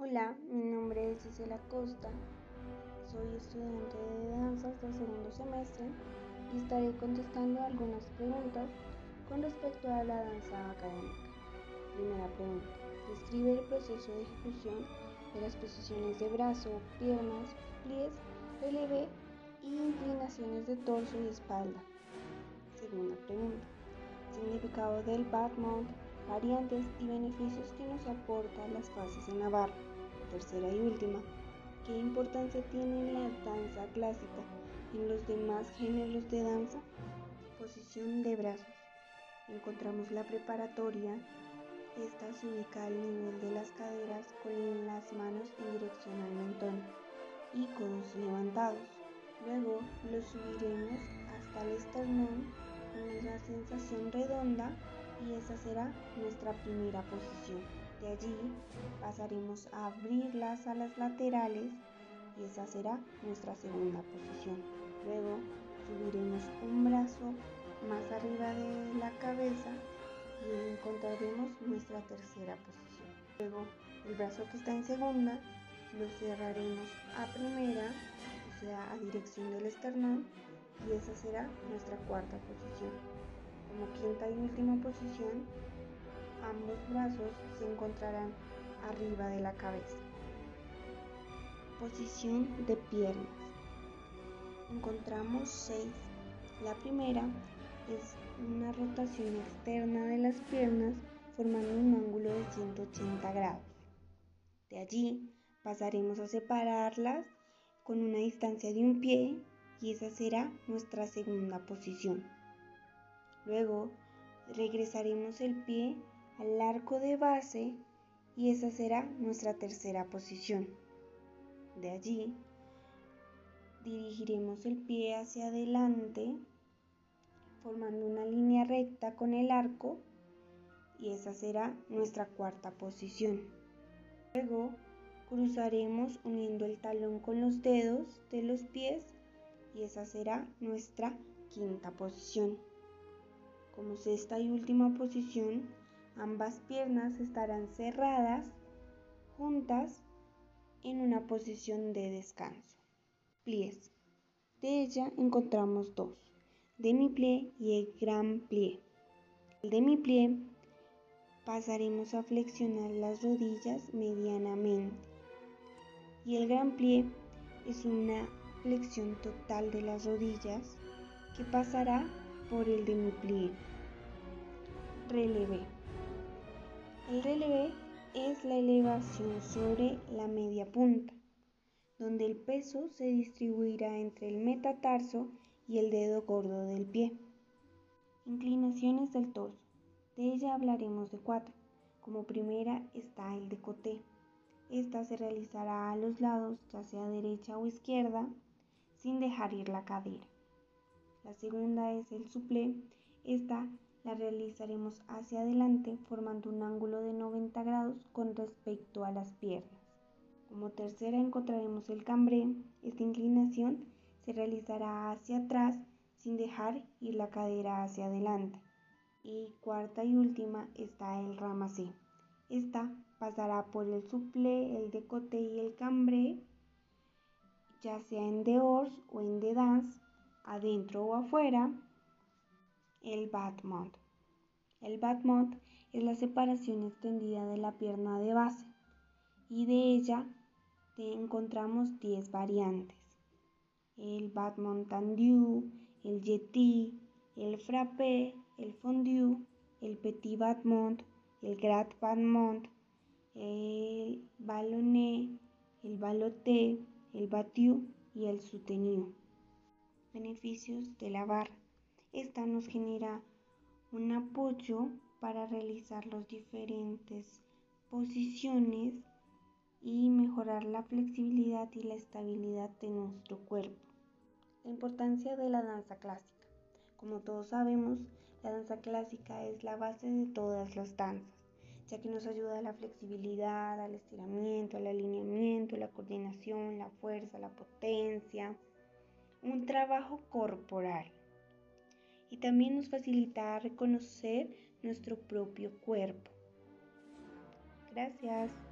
Hola, mi nombre es Gisela Costa, soy estudiante de danzas del segundo semestre y estaré contestando algunas preguntas con respecto a la danza académica. Primera pregunta: describe el proceso de ejecución de las posiciones de brazo, piernas, pliés, relevé y inclinaciones de torso y espalda. Segunda pregunta: significado del Batmount, variantes y beneficios que nos aportan las fases en la barra. Tercera y última: ¿qué importancia tiene la danza clásica en los demás géneros de danza? Posición de brazos. Encontramos la preparatoria. Esta se ubica al nivel de las caderas con las manos en dirección al mentón y codos levantados. Luego lo subiremos hasta el esternón con una sensación redonda y esa será nuestra primera posición. De allí pasaremos a abrir las alas laterales y esa será nuestra segunda posición. Luego subiremos un brazo más arriba de la cabeza y encontraremos nuestra tercera posición. Luego el brazo que está en segunda lo cerraremos a primera, o sea a dirección del esternón, y esa será nuestra cuarta posición. Como quinta y última posición, ambos brazos se encontrarán arriba de la cabeza. Posición de piernas. Encontramos 6. La primera es una rotación externa de las piernas formando un ángulo de 180 grados. De allí pasaremos a separarlas con una distancia de un pie y esa será nuestra segunda posición. Luego regresaremos el pie al arco de base y esa será nuestra tercera posición. De allí dirigiremos el pie hacia adelante formando una línea recta con el arco y esa será nuestra cuarta posición. Luego cruzaremos uniendo el talón con los dedos de los pies y esa será nuestra quinta posición. Como sexta y última posición, ambas piernas estarán cerradas juntas en una posición de descanso. Pliés. De ella encontramos 2, demi-plié y el grand plié. El demi-plié pasaremos a flexionar las rodillas medianamente y el grand plié es una flexión total de las rodillas que pasará por el demi-plié. Relevé. El relevé es la elevación sobre la media punta, donde el peso se distribuirá entre el metatarso y el dedo gordo del pie. Inclinaciones del torso. De ella hablaremos de 4. Como primera está el décolleté. Esta se realizará a los lados, ya sea derecha o izquierda, sin dejar ir la cadera. La segunda es el supplé. Esta la realizaremos hacia adelante formando un ángulo de 90 grados con respecto a las piernas. Como tercera encontraremos el cambré. Esta inclinación se realizará hacia atrás sin dejar ir la cadera hacia adelante. Y cuarta y última está el ramassé. Esta pasará por el supplé, el décolleté y el cambré, ya sea en dehors o en dedans, adentro o afuera. El batmount. El batmount es la separación extendida de la pierna de base y de ella encontramos 10 variantes: el batmount tendu, el jeté, el frappé, el fondu, el petit batmount, el grand batmount, el ballonné, el ballotté, el battu y el soutenu. Beneficios de la barra. Esta nos genera un apoyo para realizar las diferentes posiciones y mejorar la flexibilidad y la estabilidad de nuestro cuerpo. La importancia de la danza clásica. Como todos sabemos, la danza clásica es la base de todas las danzas, ya que nos ayuda a la flexibilidad, al estiramiento, al alineamiento, la coordinación, la fuerza, la potencia, un trabajo corporal. Y también nos facilita reconocer nuestro propio cuerpo. Gracias.